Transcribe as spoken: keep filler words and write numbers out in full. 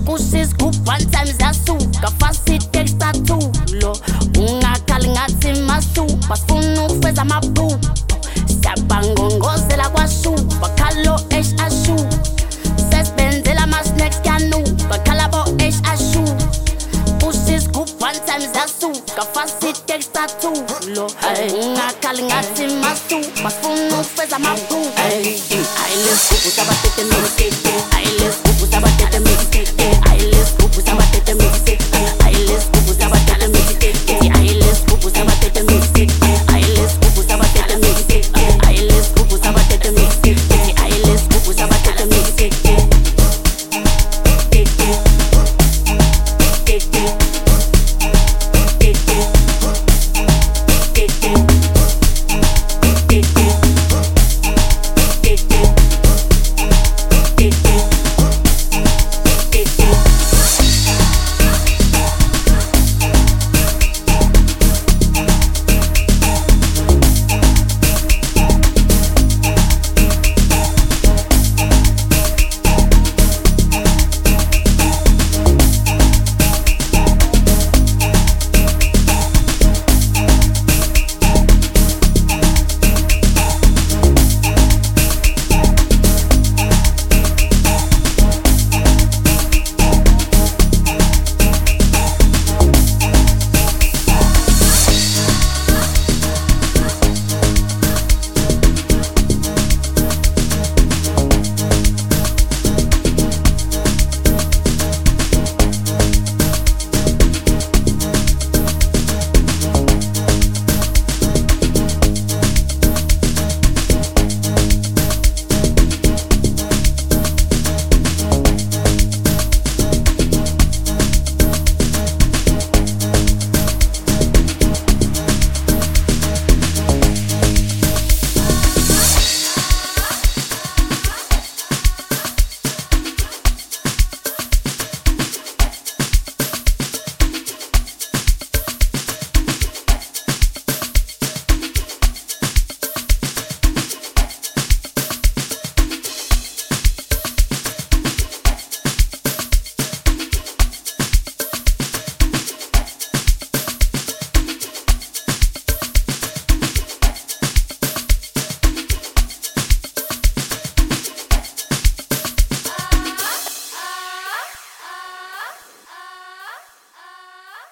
Pussy scoop one time zasuka fast texta tulo ungakhali ngathi masu basifuna ukufeza amaphupho siyabangongozela kwashuba khalo h ashu sesibenzela ama snacks kanu bakhala bo h ashu Pussy scoop one time zasuka fast texta tulo ungakhali ngathi masu basifuna ukufeza amaphupho ay lesikubu sabatete mixtape ay lesikubu sabatete mixtape ay lesikubu sabatete mixtape